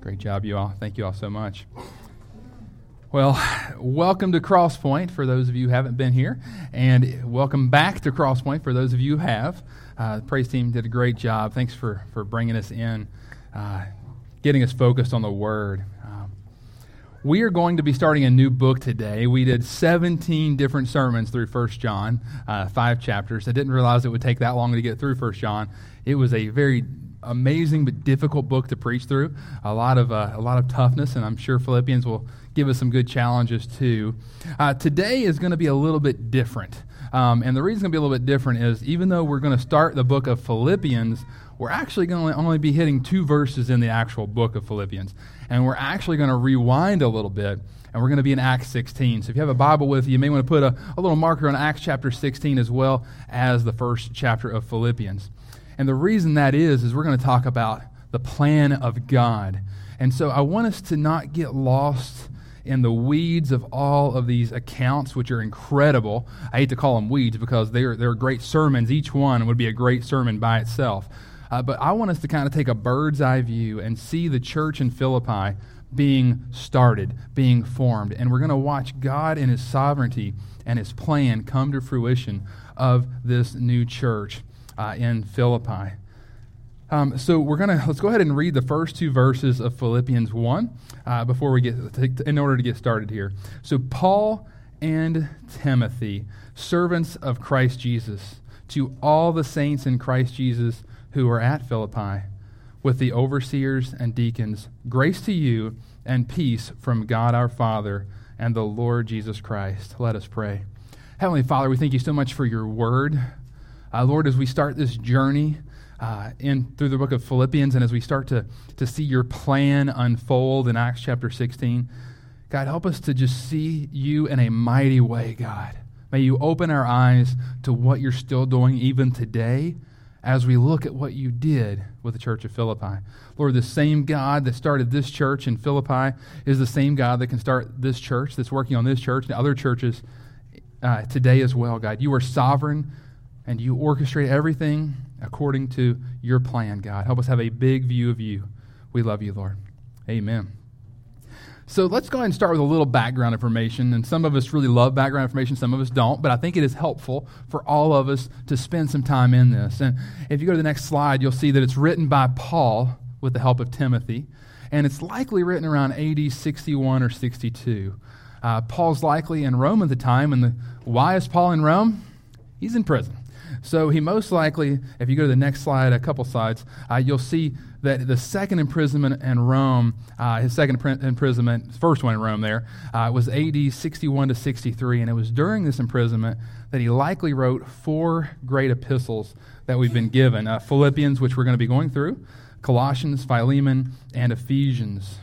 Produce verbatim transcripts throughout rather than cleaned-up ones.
Great job, you all. Thank you all so much. Well, welcome to Crosspoint for those of you who haven't been here, and welcome back to Crosspoint for those of you who have. Uh, the praise team did a great job. Thanks for, for bringing us in, uh, getting us focused on the Word. Um, we are going to be starting a new book today. We did seventeen different sermons through First John, uh, five chapters. I didn't realize it would take that long to get through First John. It was a very amazing but difficult book to preach through. A lot of uh, a lot of toughness, and I'm sure Philippians will give us some good challenges too. Uh, today is going to be a little bit different, um, and the reason it's going to be a little bit different is even though we're going to start the book of Philippians, we're actually going to only be hitting two verses in the actual book of Philippians, and we're actually going to rewind a little bit, and we're going to be in Acts sixteen. So if you have a Bible with you, you may want to put a, a little marker on Acts chapter sixteen as well as the first chapter of Philippians. And the reason that is, is we're going to talk about the plan of God. And so I want us to not get lost in the weeds of all of these accounts, which are incredible. I hate to call them weeds because they're, they're great sermons. Each one would be a great sermon by itself. Uh, but I want us to kind of take a bird's eye view and see the church in Philippi being started, being formed. And we're going to watch God in His sovereignty and His plan come to fruition of this new church Uh, in Philippi. Um, so we're gonna let's go ahead and read the first two verses of Philippians one uh, before we get to, in order to get started here. So Paul and Timothy, servants of Christ Jesus, to all the saints in Christ Jesus who are at Philippi, with the overseers and deacons, grace to you and peace from God our Father and the Lord Jesus Christ. Let us pray. Heavenly Father, we thank you so much for your word. Uh, Lord, as we start this journey uh, in through the book of Philippians, and as we start to, to see your plan unfold in Acts chapter sixteen, God, help us to just see you in a mighty way, God. May you open our eyes to what you're still doing even today as we look at what you did with the church of Philippi. Lord, the same God that started this church in Philippi is the same God that can start this church, that's working on this church and other churches uh, today as well, God. You are sovereign, and you orchestrate everything according to your plan, God. Help us have a big view of you. We love you, Lord. Amen. So let's go ahead and start with a little background information. And some of us really love background information, some of us don't, but I think it is helpful for all of us to spend some time in this. And if you go to the next slide, you'll see that it's written by Paul with the help of Timothy, and it's likely written around A D sixty-one or sixty-two. Uh, Paul's likely in Rome at the time, and the, why is Paul in Rome? He's in prison. So he most likely, if you go to the next slide, a couple slides, uh, you'll see that the second imprisonment in Rome, uh, his second imprisonment, first one in Rome there, uh, was A D sixty-one to sixty-three, and it was during this imprisonment that he likely wrote four great epistles that we've been given. Uh, Philippians, which we're going to be going through, Colossians, Philemon, and Ephesians.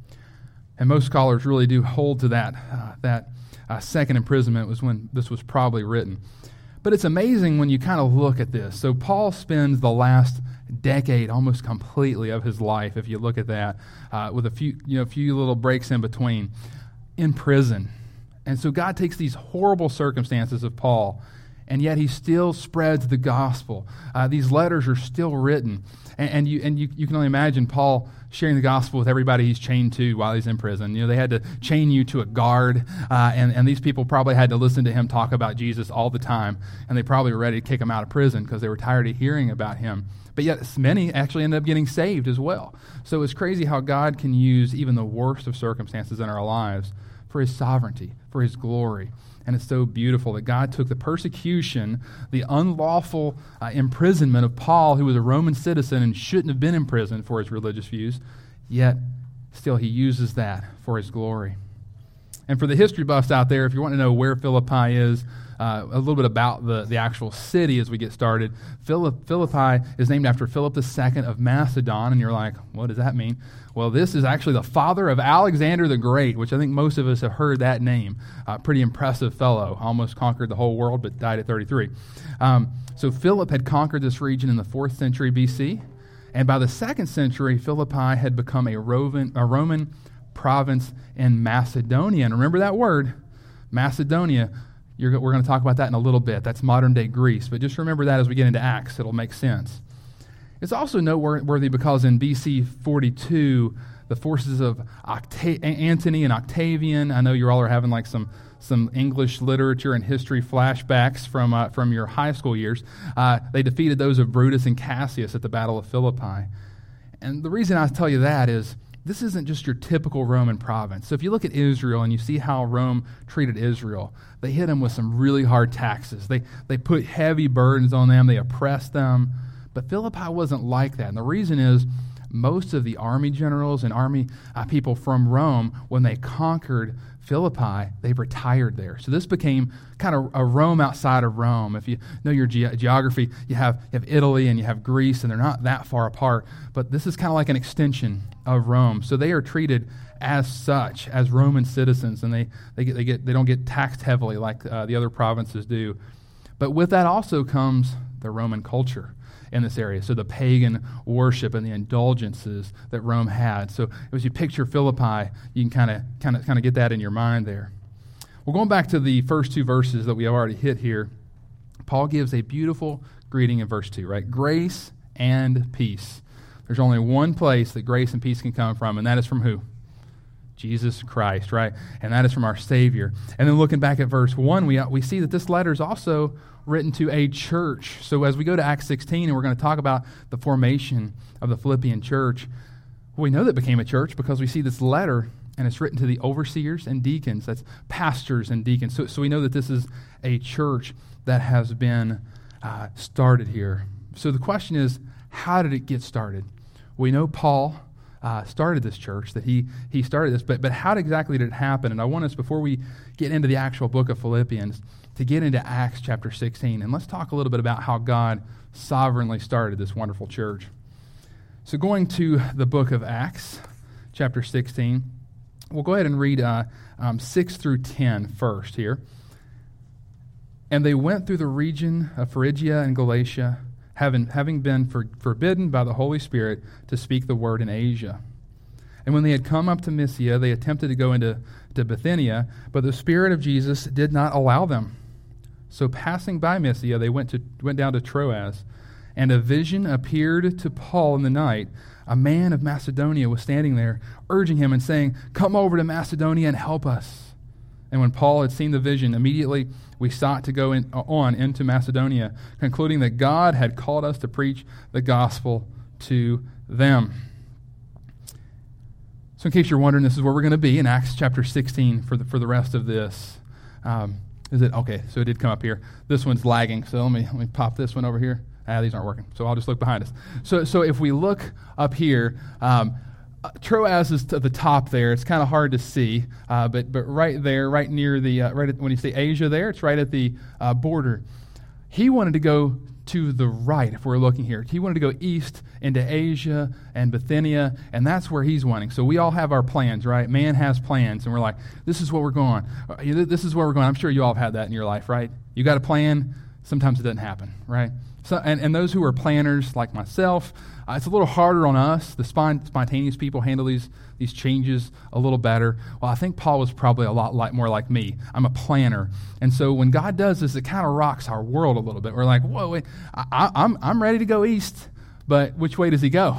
And most scholars really do hold to that. Uh, that uh, second imprisonment was when this was probably written. But it's amazing when you kind of look at this. So Paul spends the last decade almost completely of his life, if you look at that, uh, with a few, you know, few little breaks in between, in prison. And so God takes these horrible circumstances of Paul, and yet he still spreads the gospel. Uh, these letters are still written. And, and you and you, you can only imagine Paul sharing the gospel with everybody he's chained to while he's in prison. You know, they had to chain you to a guard, uh, and, and these people probably had to listen to him talk about Jesus all the time, and they probably were ready to kick him out of prison because they were tired of hearing about him. But yet many actually ended up getting saved as well. So it's crazy how God can use even the worst of circumstances in our lives for His sovereignty, for His glory. And it's so beautiful that God took the persecution, the unlawful uh, imprisonment of Paul, who was a Roman citizen and shouldn't have been imprisoned for his religious views, yet still He uses that for His glory. And for the history buffs out there, if you want to know where Philippi is, uh, a little bit about the, the actual city as we get started, Philipp, Philippi is named after Philip the Second of Macedon, and you're like, what does that mean? Well, this is actually the father of Alexander the Great, which I think most of us have heard that name. Uh, pretty impressive fellow. Almost conquered the whole world, but died at thirty-three. Um, so Philip had conquered this region in the fourth century B C, and by the second century, Philippi had become a Roman, a Roman province in Macedonia. And remember that word, Macedonia. You're, we're going to talk about that in a little bit. That's modern-day Greece. But just remember that as we get into Acts. It'll make sense. It's also noteworthy because in B C forty-two, the forces of Octa- Antony and Octavian. I know you all are having like some some English literature and history flashbacks from uh, from your high school years. Uh, they defeated those of Brutus and Cassius at the Battle of Philippi. And the reason I tell you that is this isn't just your typical Roman province. So if you look at Israel and you see how Rome treated Israel, they hit them with some really hard taxes. They they put heavy burdens on them. They oppressed them. But Philippi wasn't like that. And the reason is most of the army generals and army uh, people from Rome, when they conquered Philippi, they retired there. So this became kind of a Rome outside of Rome. If you know your ge- geography, you have, you have Italy and you have Greece, and they're not that far apart. But this is kind of like an extension of Rome. So they are treated as such, as Roman citizens, and they, they, get, they, get, they don't get taxed heavily like uh, the other provinces do. But with that also comes the Roman culture in this area. So the pagan worship and the indulgences that Rome had. So as you picture Philippi, you can kind of kind of kind of get that in your mind there. Well, going back to the first two verses that we have already hit here, Paul gives a beautiful greeting in verse two, right? Grace and peace. There's only one place that grace and peace can come from, and that is from who? Jesus Christ, right? And that is from our Savior. And then looking back at verse one, we we see that this letter is also written to a church. So as we go to Acts sixteen, and we're going to talk about the formation of the Philippian church, we know that became a church because we see this letter, and it's written to the overseers and deacons. That's pastors and deacons. So, so we know that this is a church that has been uh, started here. So the question is, how did it get started? We know Paul Uh, started this church, that he he started this, but but how exactly did it happen? And I want us, before we get into the actual book of Philippians, to get into Acts chapter sixteen, and let's talk a little bit about how God sovereignly started this wonderful church. So going to the book of Acts chapter sixteen, we'll go ahead and read uh, um, six through ten first here. And they went through the region of Phrygia and Galatia, having, having been for, forbidden by the Holy Spirit to speak the word in Asia. And when they had come up to Mysia, they attempted to go into to Bithynia, but the Spirit of Jesus did not allow them. So passing by Mysia, they went to went down to Troas, and a vision appeared to Paul in the night. A man of Macedonia was standing there, urging him and saying, "Come over to Macedonia and help us." And when Paul had seen the vision, immediately we sought to go in, on into Macedonia, concluding that God had called us to preach the gospel to them. So in case you're wondering, this is where we're going to be in Acts chapter sixteen for the, for the rest of this. Um, is it? Okay, so it did come up here. This one's lagging, so let me, let me pop this one over here. Ah, these aren't working, so I'll just look behind us. So, so if we look up here, um, Uh, Troas is to the top there. It's kind of hard to see, uh, but but right there, right near the, uh, right at, when you say Asia there, it's right at the uh, border. He wanted to go to the right, if we're looking here. He wanted to go east into Asia and Bithynia, and that's where he's wanting. So we all have our plans, right? Man has plans, and we're like, this is where we're going. Uh, this is where we're going. I'm sure you all have had that in your life, right? You got a plan. Sometimes it doesn't happen, right? So, and, and those who are planners like myself, uh, it's a little harder on us. The spont- spontaneous people handle these these changes a little better. Well, I think Paul was probably a lot like more like me. I'm a planner, and so when God does this, it kind of rocks our world a little bit. We're like, whoa, wait, I, I, I'm I'm ready to go east, but which way does he go?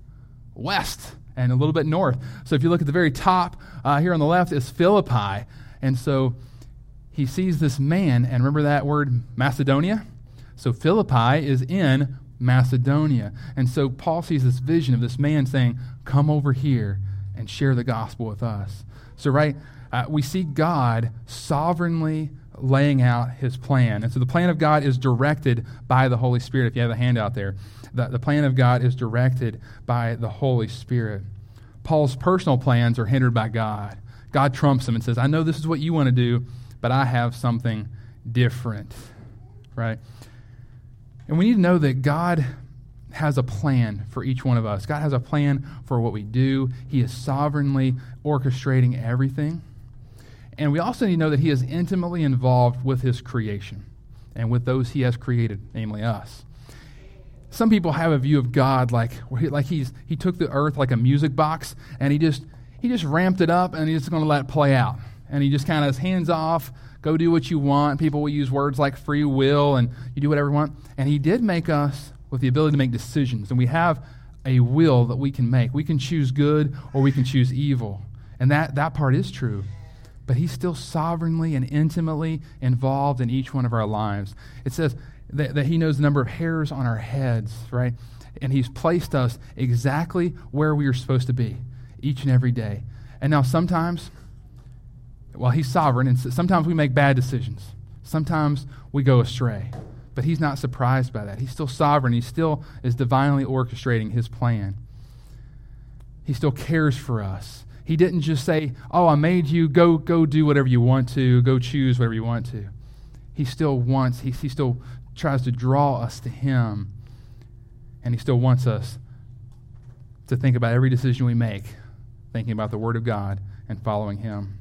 West and a little bit north. So if you look at the very top uh, here on the left is Philippi, and so he sees this man, and remember that word Macedonia? So Philippi is in Macedonia. And so Paul sees this vision of this man saying, come over here and share the gospel with us. So right, uh, we see God sovereignly laying out his plan. And so the plan of God is directed by the Holy Spirit. If you have a handout there, the, the plan of God is directed by the Holy Spirit. Paul's personal plans are hindered by God. God trumps them and says, I know this is what you want to do, but I have something different, right? And we need to know that God has a plan for each one of us. God has a plan for what we do. He is sovereignly orchestrating everything. And we also need to know that he is intimately involved with his creation and with those he has created, namely us. Some people have a view of God like like he's he took the earth like a music box and he just he just ramped it up and he's just going to let it play out. And he just kind of is hands off, go do what you want. People will use words like free will and you do whatever you want. And he did make us with the ability to make decisions. And we have a will that we can make. We can choose good or we can choose evil. And that, that part is true. But he's still sovereignly and intimately involved in each one of our lives. It says that, that he knows the number of hairs on our heads, right? And he's placed us exactly where we are supposed to be each and every day. And now sometimes, well, he's sovereign, and sometimes we make bad decisions. Sometimes we go astray. But he's not surprised by that. He's still sovereign. He still is divinely orchestrating his plan. He still cares for us. He didn't just say, oh, I made you, go go do whatever you want to, go choose whatever you want to. He still wants, he, he still tries to draw us to him, and he still wants us to think about every decision we make, thinking about the Word of God and following him.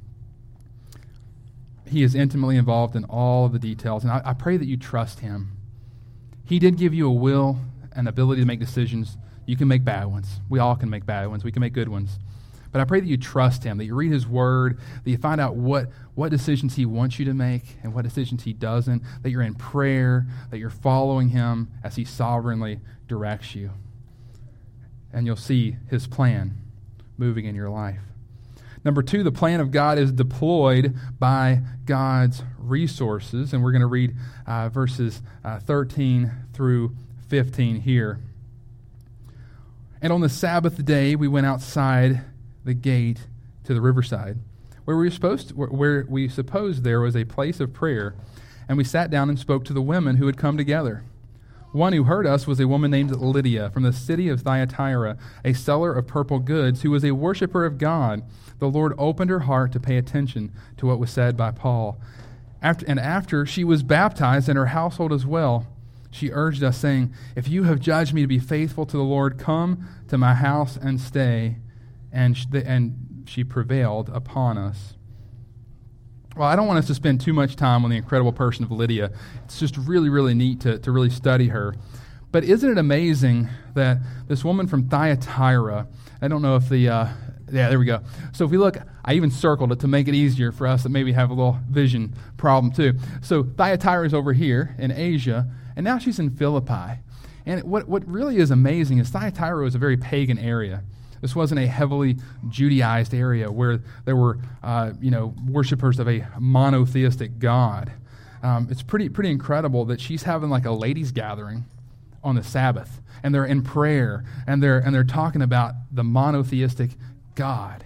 He is intimately involved in all of the details, and I, I pray that you trust him. He did give you a will and ability to make decisions. You can make bad ones. We all can make bad ones. We can make good ones. But I pray that you trust him, that you read his word, that you find out what, what decisions he wants you to make and what decisions he doesn't, that you're in prayer, that you're following him as he sovereignly directs you. And you'll see his plan moving in your life. Number two, the plan of God is deployed by God's resources. And we're going to read uh, verses uh, thirteen through fifteen here. And on the Sabbath day, we went outside the gate to the riverside, where we were supposed to, where we supposed there was a place of prayer, and we sat down and spoke to the women who had come together. One who heard us was a woman named Lydia from the city of Thyatira, a seller of purple goods, who was a worshiper of God. The Lord opened her heart to pay attention to what was said by Paul. After, and after she was baptized and her household as well, she urged us, saying, if you have judged me to be faithful to the Lord, come to my house and stay. And she, and she prevailed upon us. Well, I don't want us to spend too much time on the incredible person of Lydia. It's just really, really neat to, to really study her. But isn't it amazing that this woman from Thyatira, I don't know if the, uh, yeah, there we go. So if we look, I even circled it to make it easier for us that maybe have a little vision problem too. So Thyatira is over here in Asia, and now she's in Philippi. And what, what really is amazing is Thyatira was a very pagan area. This wasn't a heavily Judaized area where there were, uh, you know, worshipers of a monotheistic God. Um, it's pretty pretty incredible that she's having like a ladies' gathering on the Sabbath, and they're in prayer, and they're and they're talking about the monotheistic God.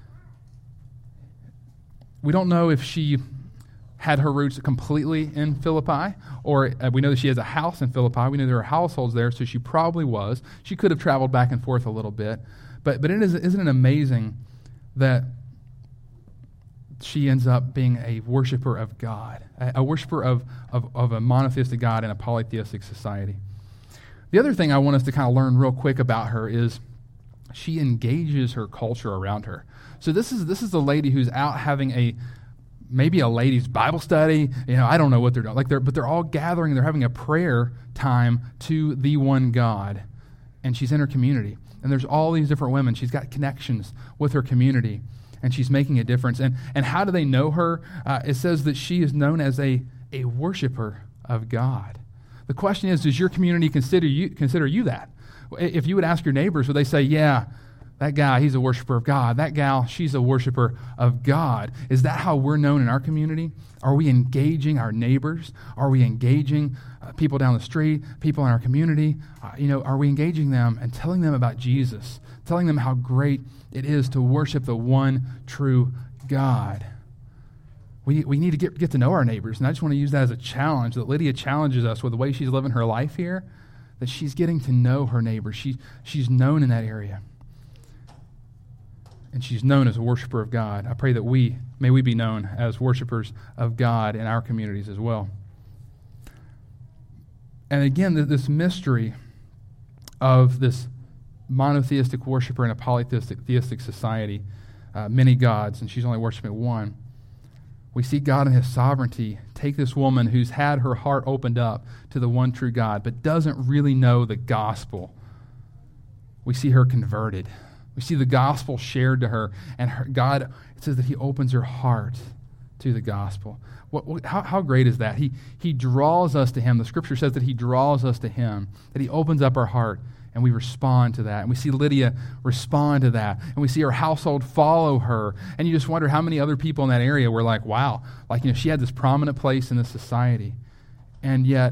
We don't know if she had her roots completely in Philippi, or uh, we know that she has a house in Philippi. We know there are households there, so she probably was. She could have traveled back and forth a little bit. But but it is, isn't it amazing that she ends up being a worshiper of God, a, a worshiper of, of, of a monotheistic God in a polytheistic society. The other thing I want us to kind of learn real quick about her is she engages her culture around her. So this is this is the lady who's out having a maybe a ladies' Bible study. You know, I don't know what they're doing. Like they're but they're all gathering. They're having a prayer time to the one God, and she's in her community. And there's all these different women. She's got connections with her community, and she's making a difference. And and how do they know her? Uh, it says that she is known as a, a worshiper of God. The question is, does your community consider you consider you that? If you would ask your neighbors, would they say, yeah, that guy, he's a worshiper of God. That gal, she's a worshiper of God. Is that how we're known in our community? Are we engaging our neighbors? Are we engaging uh, people down the street, people in our community? Uh, you know, are we engaging them and telling them about Jesus, telling them how great it is to worship the one true God? We we need to get, get to know our neighbors, and I just want to use that as a challenge, that Lydia challenges us with the way she's living her life here, that she's getting to know her neighbors. She, she's known in that area. And she's known as a worshiper of God. I pray that we, may we be known as worshipers of God in our communities as well. And again, this mystery of this monotheistic worshiper in a polytheistic theistic society, uh, many gods, and she's only worshiping one. We see God in his sovereignty take this woman who's had her heart opened up to the one true God, but doesn't really know the gospel. We see her converted. We see the gospel shared to her, and her, God, it says that he opens her heart to the gospel. What, what, how, how great is that? He, he draws us to him. The scripture says that he draws us to him, that he opens up our heart, and we respond to that. And we see Lydia respond to that. And we see her household follow her. And you just wonder how many other people in that area were like, wow, like, you know, she had this prominent place in this society. And yet,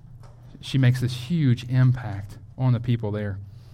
she makes this huge impact on the people there.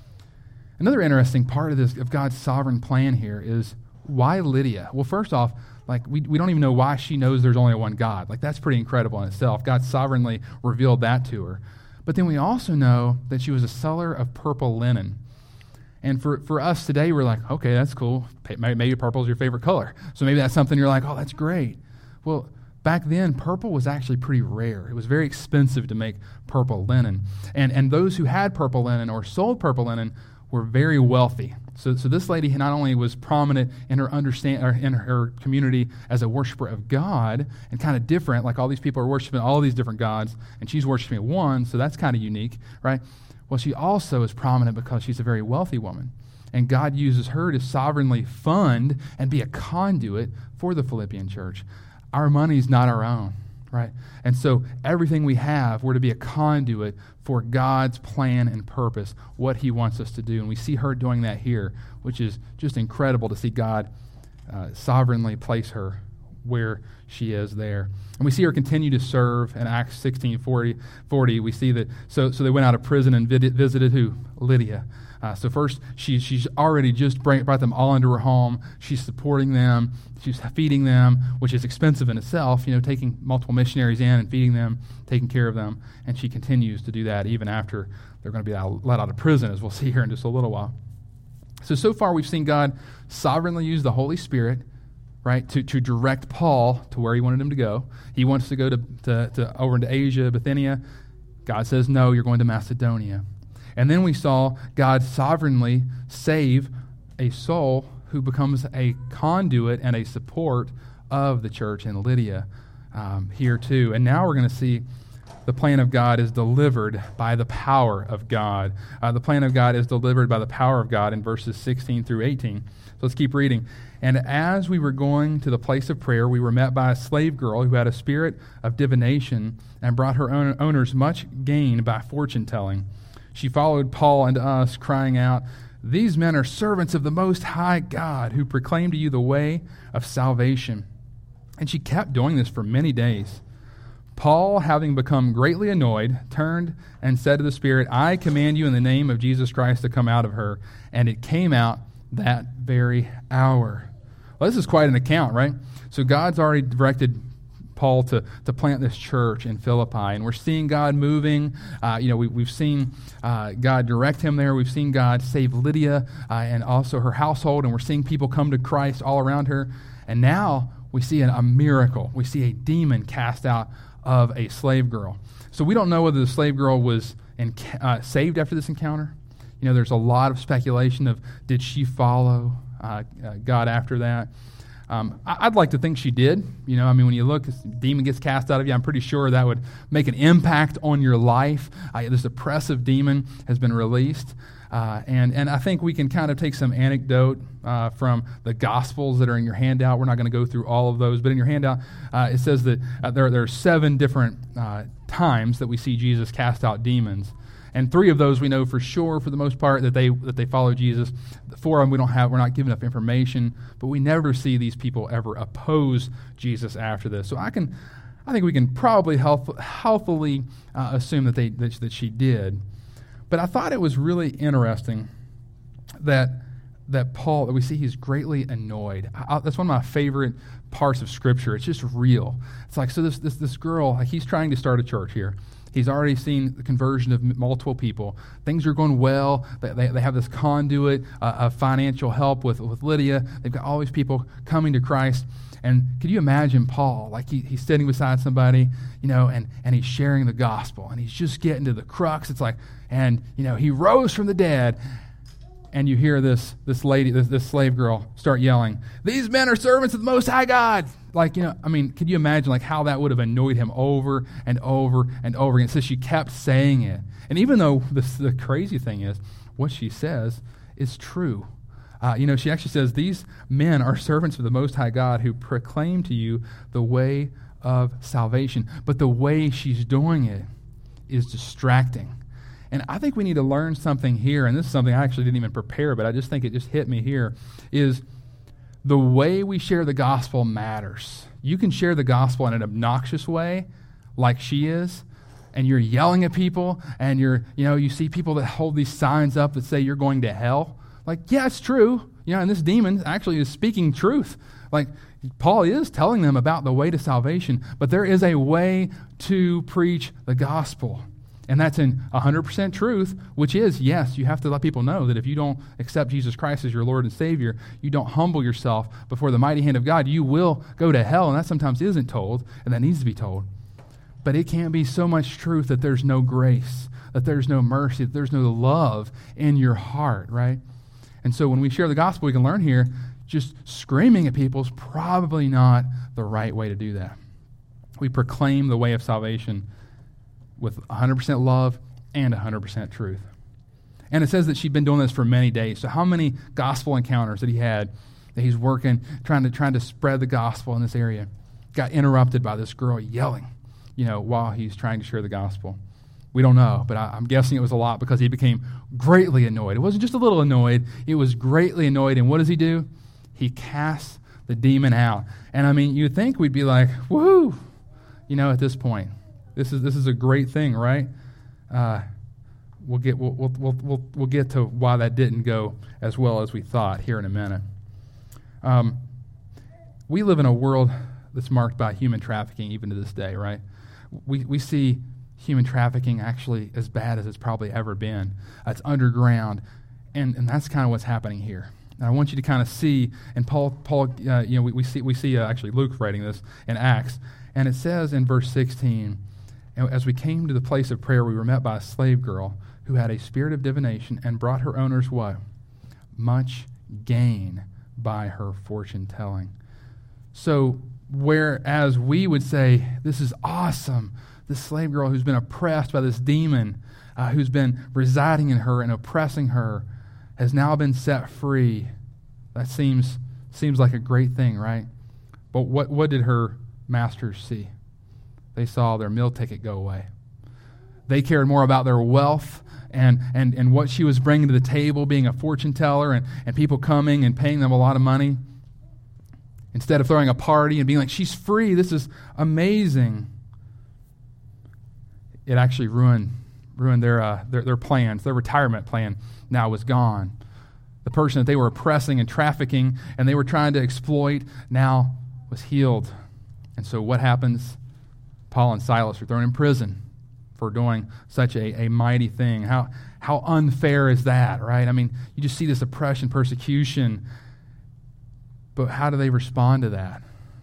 Another interesting part of this, of God's sovereign plan here, is why Lydia? Well, first off, like we, we don't even know why she knows there's only one God. Like, that's pretty incredible in itself. God sovereignly revealed that to her. But then we also know that she was a seller of purple linen. And for, for us today, we're like, okay, that's cool. Maybe purple is your favorite color. So maybe that's something you're like, oh, that's great. Well, back then, purple was actually pretty rare. It was very expensive to make purple linen. And and those who had purple linen or sold purple linen were very wealthy. So so this lady not only was prominent in her understand or in her community as a worshiper of God and kind of different, like all these people are worshiping all these different gods, and she's worshiping one, so that's kind of unique, right? Well, she also is prominent because she's a very wealthy woman. And God uses her to sovereignly fund and be a conduit for the Philippian church. Our money's not our own, right? And so everything we have, we're to be a conduit for God's plan and purpose, what he wants us to do. And we see her doing that here, which is just incredible to see God uh, sovereignly place her where she is there. And we see her continue to serve in Acts sixteen forty. forty we see that, so so they went out of prison and vid- visited who? Lydia. Uh, so first, she, she's already just bring, brought them all into her home. She's supporting them. She's feeding them, which is expensive in itself, you know, taking multiple missionaries in and feeding them, taking care of them. And she continues to do that even after they're going to be out, let out of prison, as we'll see here in just a little while. So, so far we've seen God sovereignly use the Holy Spirit, right, to, to direct Paul to where he wanted him to go. He wants to go to, to, to over into Asia, Bithynia. God says, no, you're going to Macedonia. And then we saw God sovereignly save a soul who becomes a conduit and a support of the church in Lydia um, here too. And now we're going to see the plan of God is delivered by the power of God. Uh, the plan of God is delivered by the power of God in verses sixteen through eighteen. So let's keep reading. And as we were going to the place of prayer, we were met by a slave girl who had a spirit of divination and brought her own owners much gain by fortune telling. She followed Paul and us, crying out, "These men are servants of the Most High God, who proclaim to you the way of salvation." And she kept doing this for many days. Paul, having become greatly annoyed, turned and said to the Spirit, "I command you in the name of Jesus Christ to come out of her." And it came out that very hour. Well, this is quite an account, right? So God's already directed Paul to, to plant this church in Philippi, and we're seeing God moving. Uh, you know, we, we've seen uh, God direct him there. We've seen God save Lydia uh, and also her household, and we're seeing people come to Christ all around her. And now we see a, a miracle. We see a demon cast out of a slave girl. So we don't know whether the slave girl was in, uh, saved after this encounter. You know, there's a lot of speculation of did she follow uh, uh, God after that. Um, I'd like to think she did. You know, I mean, when you look, this demon gets cast out of you, I'm pretty sure that would make an impact on your life. Uh, this oppressive demon has been released. Uh, and, and I think we can kind of take some anecdote uh, from the Gospels that are in your handout. We're not going to go through all of those, but in your handout, uh, it says that uh, there, there are seven different uh, times that we see Jesus cast out demons. And three of those we know for sure, for the most part, that they that they follow Jesus. The four of them we don't have, we're not given enough information, but we never see these people ever oppose Jesus after this. So I can, I think we can probably health, healthily uh, assume that they that, that she did. But I thought it was really interesting that that Paul, that we see he's greatly annoyed. I, that's one of my favorite parts of Scripture. It's just real. It's like, so this this this girl, like he's trying to start a church here. He's already seen the conversion of multiple people. Things are going well. They, they, they have this conduit uh, of financial help with, with Lydia. They've got all these people coming to Christ. And could you imagine Paul, like he, he's sitting beside somebody, you know, and, and he's sharing the gospel, and he's just getting to the crux. It's like, and, you know, he rose from the dead. And you hear this this lady, this, this slave girl start yelling, "These men are servants of the Most High God." Like, you know, I mean, could you imagine like how that would have annoyed him over and over and over again? So she kept saying it. And even though this, the crazy thing is, what she says is true. Uh, you know, she actually says, "These men are servants of the Most High God who proclaim to you the way of salvation." But the way she's doing it is distracting. And I think we need to learn something here, and this is something I actually didn't even prepare, but I just think it just hit me here, is the way we share the gospel matters. You can share the gospel in an obnoxious way, like she is, and you're yelling at people, and you're, you know, you see people that hold these signs up that say you're going to hell. Like, yeah, it's true. You know, and this demon actually is speaking truth. Like, Paul is telling them about the way to salvation, but there is a way to preach the gospel. And that's in one hundred percent truth, which is, yes, you have to let people know that if you don't accept Jesus Christ as your Lord and Savior, you don't humble yourself before the mighty hand of God, you will go to hell. And that sometimes isn't told, and that needs to be told. But it can't be so much truth that there's no grace, that there's no mercy, that there's no love in your heart, right? And so when we share the gospel, we can learn here, just screaming at people is probably not the right way to do that. We proclaim the way of salvation with one hundred percent love and one hundred percent truth. And it says that she'd been doing this for many days. So how many gospel encounters that he had that he's working, trying to trying to spread the gospel in this area, got interrupted by this girl yelling, you know, while he's trying to share the gospel. We don't know, but I, I'm guessing it was a lot because he became greatly annoyed. It wasn't just a little annoyed. It was greatly annoyed. And what does he do? He casts the demon out. And I mean, you'd think we'd be like, woohoo, you know, at this point. This is this is a great thing, right? Uh, we'll get we'll, we'll we'll we'll we'll get to why that didn't go as well as we thought here in a minute. Um, we live in a world that's marked by human trafficking, even to this day, right? We we see human trafficking actually as bad as it's probably ever been. Uh, it's underground, and and that's kind of what's happening here. And I want you to kind of see, and Paul Paul, uh, you know, we, we see we see uh, actually Luke writing this in Acts, and it says in verse sixteen. And as we came to the place of prayer, we were met by a slave girl who had a spirit of divination and brought her owners what? Much gain by her fortune telling. So whereas we would say, this is awesome, this slave girl who's been oppressed by this demon, uh, who's been residing in her and oppressing her, has now been set free. That seems seems like a great thing, right? But what, what did her masters see? They saw their meal ticket go away. They cared more about their wealth and, and, and what she was bringing to the table, being a fortune teller and, and people coming and paying them a lot of money. Instead of throwing a party and being like, she's free, this is amazing. It actually ruined ruined their, uh, their, their plans. Their retirement plan now was gone. The person that they were oppressing and trafficking and they were trying to exploit now was healed. And so what happens? Paul and Silas are thrown in prison for doing such a, a mighty thing. How how unfair is that, right? I mean, you just see this oppression, persecution, but how do they respond to that?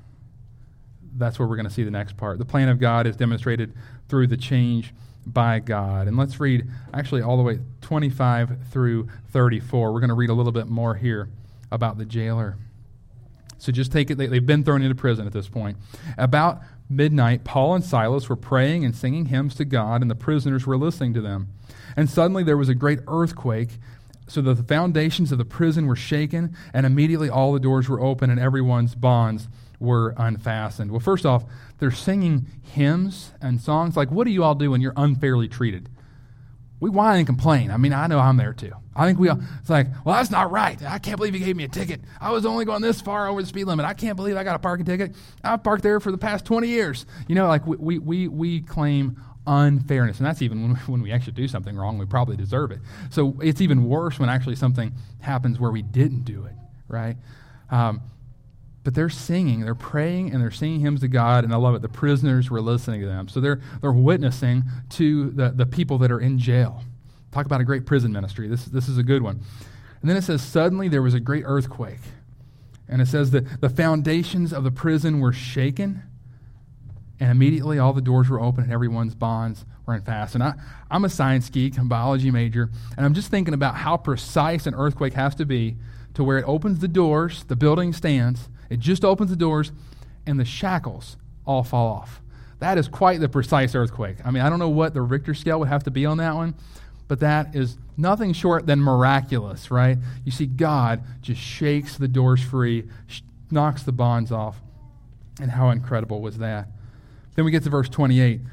That's where we're going to see the next part. The plan of God is demonstrated through the change by God. And let's read actually all the way twenty-five through thirty-four. We're going to read a little bit more here about the jailer. So just take it, they, they've been thrown into prison at this point. About midnight, Paul and Silas were praying and singing hymns to God, and the prisoners were listening to them. And suddenly there was a great earthquake, so that the foundations of the prison were shaken, and immediately all the doors were open and everyone's bonds were unfastened. Well, first off, they're singing hymns and songs. Like, what do you all do when you're unfairly treated? We whine and complain. I mean, I know I'm there too. I think we all, it's like, well, that's not right. I can't believe you gave me a ticket. I was only going this far over the speed limit. I can't believe I got a parking ticket. I've parked there for the past twenty years. You know, like we we we claim unfairness. And that's even when we, when we actually do something wrong, we probably deserve it. So it's even worse when actually something happens where we didn't do it, right? Um, But they're singing, they're praying, and they're singing hymns to God, and I love it. The prisoners were listening to them. So they're they're witnessing to the, the people that are in jail. Talk about a great prison ministry. This, this is a good one. And then it says, suddenly there was a great earthquake. And it says that the foundations of the prison were shaken, and immediately all the doors were open, and everyone's bonds were unfastened. I, I'm a science geek, I'm a biology major, and I'm just thinking about how precise an earthquake has to be to where it opens the doors, the building stands, it just opens the doors, and the shackles all fall off. That is quite the precise earthquake. I mean, I don't know what the Richter scale would have to be on that one, but that is nothing short than miraculous, right? You see God just shakes the doors free, sh- knocks the bonds off, and how incredible was that? Then we get to verse twenty-eight.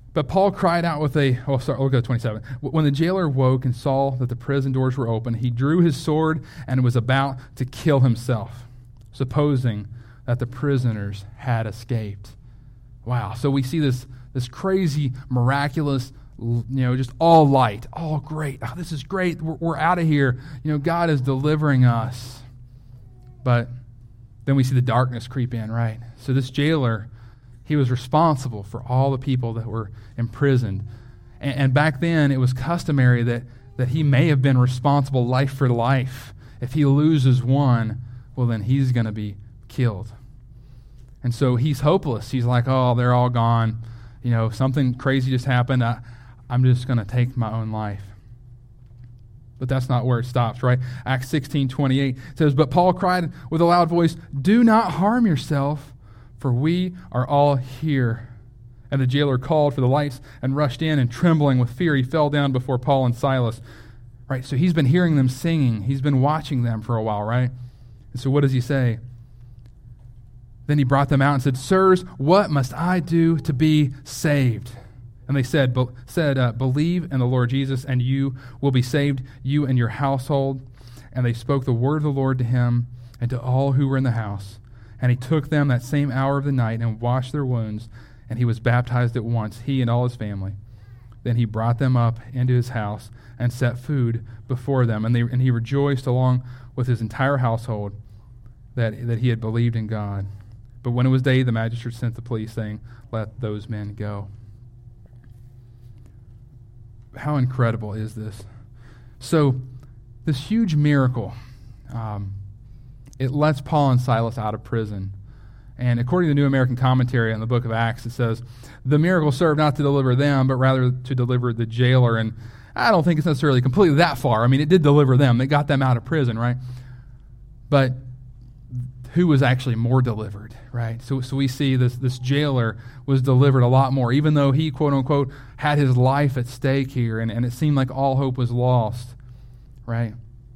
But Paul cried out with a, oh, sorry, we'll go to twenty-seven. When the jailer woke and saw that the prison doors were open, he drew his sword and was about to kill himself, supposing that the prisoners had escaped. Wow. So we see this, this crazy, miraculous, you know, just all light, all great. Oh, this is great. We're, we're out of here. You know, God is delivering us. But then we see the darkness creep in, right? So this jailer, he was responsible for all the people that were imprisoned. And, and back then, it was customary that, that he may have been responsible life for life. If he loses one, well, then he's going to be killed. And so he's hopeless. He's like, oh, they're all gone. You know, something crazy just happened. I, I'm just going to take my own life. But that's not where it stops, right? Acts sixteen twenty-eight says, but Paul cried with a loud voice, do not harm yourself, for we are all here. And the jailer called for the lights and rushed in, and trembling with fear, he fell down before Paul and Silas. Right, so he's been hearing them singing. He's been watching them for a while, right? And so what does he say? Then he brought them out and said, sirs, what must I do to be saved? And they said, be, said uh, believe in the Lord Jesus, and you will be saved, you and your household. And they spoke the word of the Lord to him and to all who were in the house. And he took them that same hour of the night and washed their wounds, and he was baptized at once, he and all his family. Then he brought them up into his house and set food before them. And, they, and he rejoiced along with his entire household that, that he had believed in God. But when it was day, the magistrate sent the police, saying, let those men go. How incredible is this? So, this huge miracle, um, it lets Paul and Silas out of prison. And according to the New American Commentary on the book of Acts, it says, the miracle served not to deliver them, but rather to deliver the jailer. And I don't think it's necessarily completely that far. I mean, it did deliver them. It got them out of prison, right? But who was actually more delivered, right? So so we see this, this jailer was delivered a lot more, even though he, quote unquote, had his life at stake here, and, and it seemed like all hope was lost, right?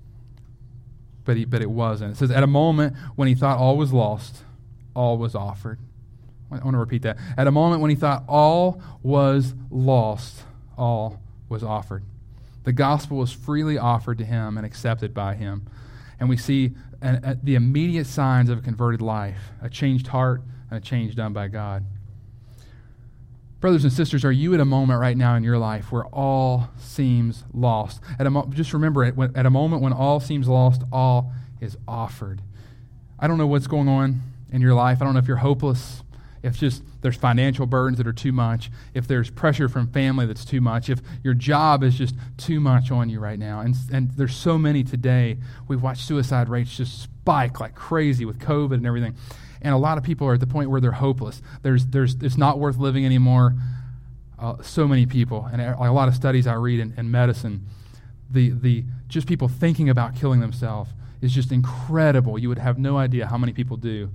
But he, but it wasn't. It says, at a moment when he thought all was lost, all was offered. I want to repeat that. At a moment when he thought all was lost, all was offered. The gospel was freely offered to him and accepted by him. And we see an, a, the immediate signs of a converted life, a changed heart, and a change done by God. Brothers and sisters, are you at a moment right now in your life where all seems lost? At a mo- just remember, it, when, at a moment when all seems lost, all is offered. I don't know what's going on in your life. I don't know if you're hopeless, if just there's financial burdens that are too much, if there's pressure from family that's too much, if your job is just too much on you right now. And, and there's so many today. We've watched suicide rates just spike like crazy with COVID and everything. And a lot of people are at the point where they're hopeless. There's, there's, it's not worth living anymore. Uh, so many people, and a lot of studies I read in, in medicine, the, the just people thinking about killing themselves is just incredible. You would have no idea how many people do.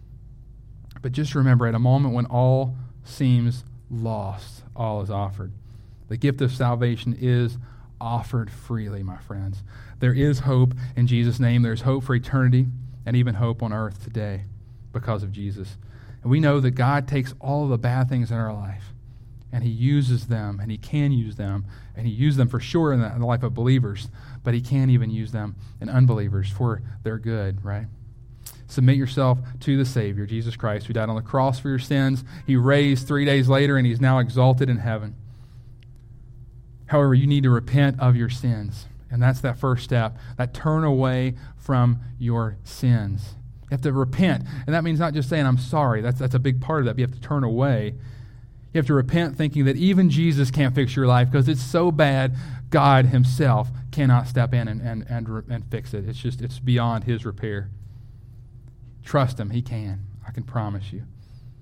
But just remember, at a moment when all seems lost, all is offered. The gift of salvation is offered freely, my friends. There is hope in Jesus' name. There's hope for eternity and even hope on earth today because of Jesus. And we know that God takes all of the bad things in our life, and he uses them, and he can use them, and he used them for sure in the, in the life of believers, but he can even use them in unbelievers for their good, right? Submit yourself to the Savior, Jesus Christ, who died on the cross for your sins. He raised three days later, and he's now exalted in heaven. However, you need to repent of your sins, and that's that first step, that turn away from your sins. You have to repent, and that means not just saying, I'm sorry. That's, that's a big part of that. But you have to turn away. You have to repent thinking that even Jesus can't fix your life because it's so bad, God himself cannot step in and, and, and, and fix it. It's just, it's beyond his repair. Trust him. He can. I can promise you.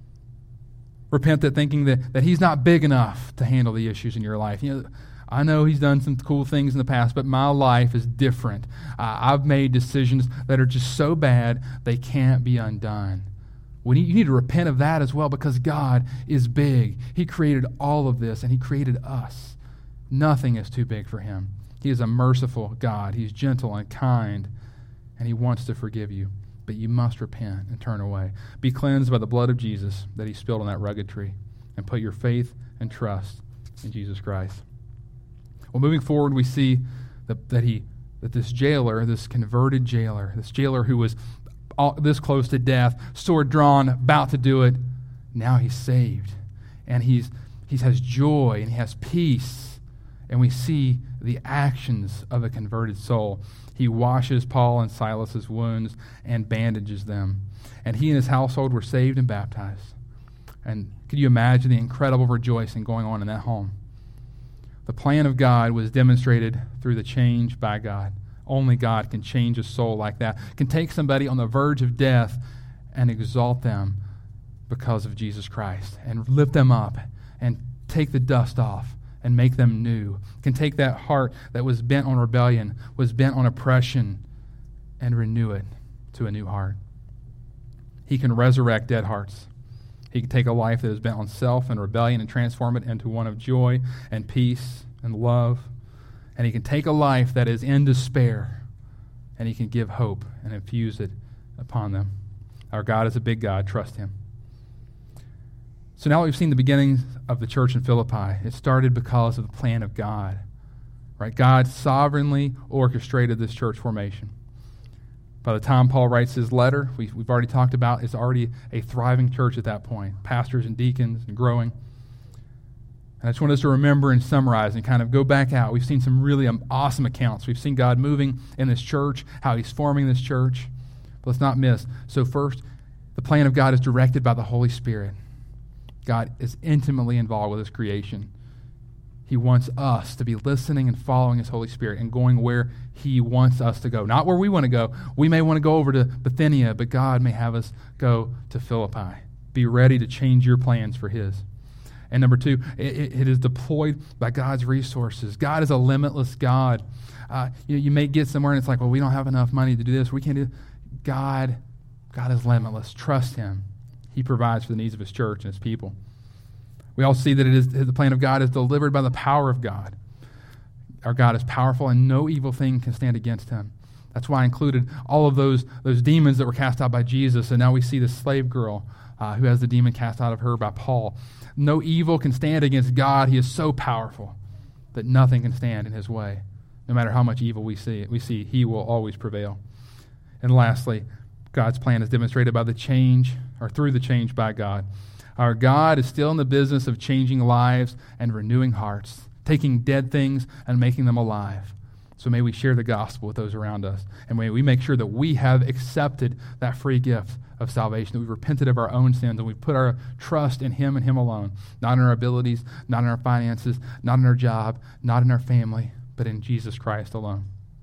Repent that thinking that, that he's not big enough to handle the issues in your life. You know, I know he's done some cool things in the past, but my life is different. Uh, I've made decisions that are just so bad they can't be undone. We need, you need to repent of that as well because God is big. He created all of this, and he created us. Nothing is too big for him. He is a merciful God. He's gentle and kind, and he wants to forgive you. But you must repent and turn away. Be cleansed by the blood of Jesus that he spilled on that rugged tree, and put your faith and trust in Jesus Christ. Well, moving forward, we see that, that he that this jailer, this converted jailer, this jailer who was all, this close to death, sword drawn, about to do it, now he's saved. And he's he has joy and he has peace. And we see the actions of a converted soul. He washes Paul and Silas's wounds and bandages them. And he and his household were saved and baptized. And could you imagine the incredible rejoicing going on in that home? The plan of God was demonstrated through the change by God. Only God can change a soul like that, can take somebody on the verge of death and exalt them because of Jesus Christ, and lift them up and take the dust off and make them new. Can take that heart that was bent on rebellion, was bent on oppression, and renew it to a new heart. He can resurrect dead hearts. He can take a life that is bent on self and rebellion and transform it into one of joy and peace and love. And he can take a life that is in despair, and he can give hope and infuse it upon them. Our God is a big God. Trust him. So now we've seen the beginnings of the church in Philippi. It started because of the plan of God. Right? God sovereignly orchestrated this church formation. By the time Paul writes his letter, we, we've already talked about, it's already a thriving church at that point. Pastors and deacons and growing. And I just want us to remember and summarize and kind of go back out. We've seen some really awesome accounts. We've seen God moving in this church, how he's forming this church. But let's not miss. So first, the plan of God is directed by the Holy Spirit. God is intimately involved with his creation. He wants us to be listening and following his Holy Spirit and going where he wants us to go. Not where we want to go. We may want to go over to Bithynia, but God may have us go to Philippi. Be ready to change your plans for his. And number two, it, it is deployed by God's resources. God is a limitless God. Uh, you, you may get somewhere and it's like, well, we don't have enough money to do this. We can't do God, God is limitless. Trust him. He provides for the needs of his church and his people. We also see that it is the plan of God is delivered by the power of God. Our God is powerful, and no evil thing can stand against him. That's why I included all of those, those demons that were cast out by Jesus, and now we see the slave girl uh, who has the demon cast out of her by Paul. No evil can stand against God. He is so powerful that nothing can stand in his way. No matter how much evil we see, we see he will always prevail. And lastly, God's plan is demonstrated by the change, or through the change by God. Our God is still in the business of changing lives and renewing hearts, taking dead things and making them alive. So may we share the gospel with those around us, and may we make sure that we have accepted that free gift of salvation, that we've repented of our own sins, and we've put our trust in him and him alone, not in our abilities, not in our finances, not in our job, not in our family, but in Jesus Christ alone.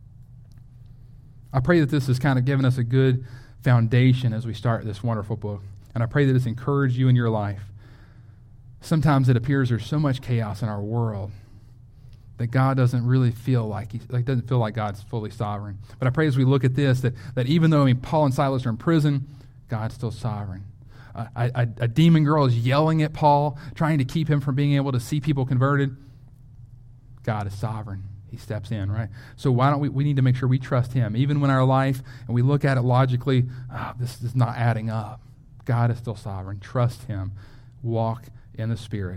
I pray that this has kind of given us a good foundation as we start this wonderful book. And I pray that it's encouraged you in your life. Sometimes it appears there's so much chaos in our world that God doesn't really feel like he like doesn't feel like God's fully sovereign. But I pray as we look at this that, that even though I mean Paul and Silas are in prison, God's still sovereign. Uh, a, a, a demon girl is yelling at Paul, trying to keep him from being able to see people converted. God is sovereign. He steps in, right? So why don't we, we need to make sure we trust him. Even when our life, and we look at it logically, oh, this is not adding up. God is still sovereign. Trust him. Walk in the Spirit.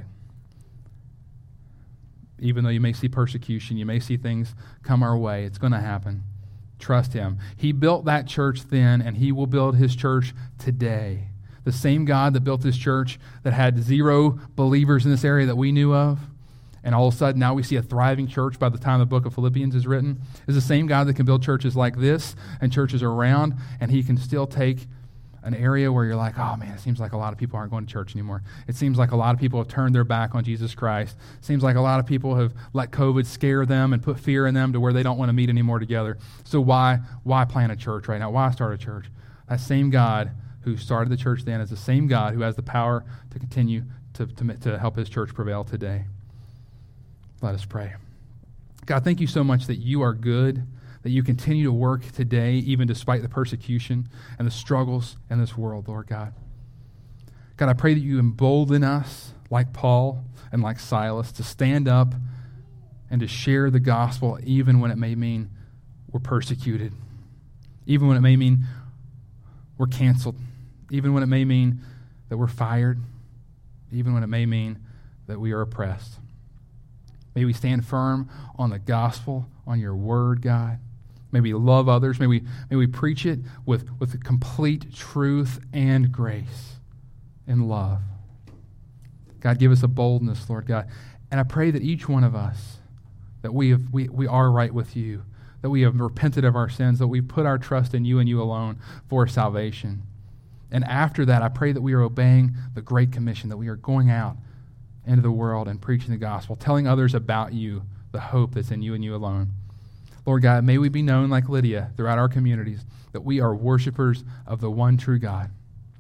Even though you may see persecution, you may see things come our way, it's going to happen. Trust him. He built that church then, and he will build his church today. The same God that built this church that had zero believers in this area that we knew of, and all of a sudden now we see a thriving church by the time the book of Philippians is written, is the same God that can build churches like this and churches around, and he can still take an area where you're like, oh man, it seems like a lot of people aren't going to church anymore. It seems like a lot of people have turned their back on Jesus Christ. It seems like a lot of people have let COVID scare them and put fear in them to where they don't want to meet anymore together. So why why plant a church right now? Why start a church? That same God who started the church then is the same God who has the power to continue to, to, to help his church prevail today. Let us pray. God, thank you so much that you are good, that you continue to work today, even despite the persecution and the struggles in this world, Lord God. God, I pray that you embolden us, like Paul and like Silas, to stand up and to share the gospel, even when it may mean we're persecuted, even when it may mean we're canceled, even when it may mean that we're fired, even when it may mean that we are oppressed. May we stand firm on the gospel, on your word, God. May we love others. May we, may we preach it with, with complete truth and grace and love. God, give us a boldness, Lord God. And I pray that each one of us, that we have we, we are right with you, that we have repented of our sins, that we put our trust in you and you alone for salvation. And after that, I pray that we are obeying the Great Commission, that we are going out into the world and preaching the gospel, telling others about you, the hope that's in you and you alone. Lord God, may we be known like Lydia throughout our communities, that we are worshipers of the one true God.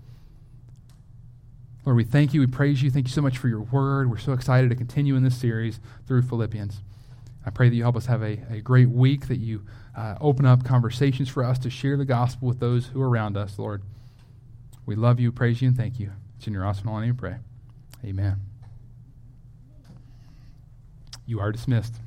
Lord, we thank you, we praise you, thank you so much for your word. We're so excited to continue in this series through Philippians. I pray that you help us have a, a great week, that you uh, open up conversations for us to share the gospel with those who are around us, Lord. We love you, praise you, and thank you. It's in your awesome name we pray. Amen. You are dismissed.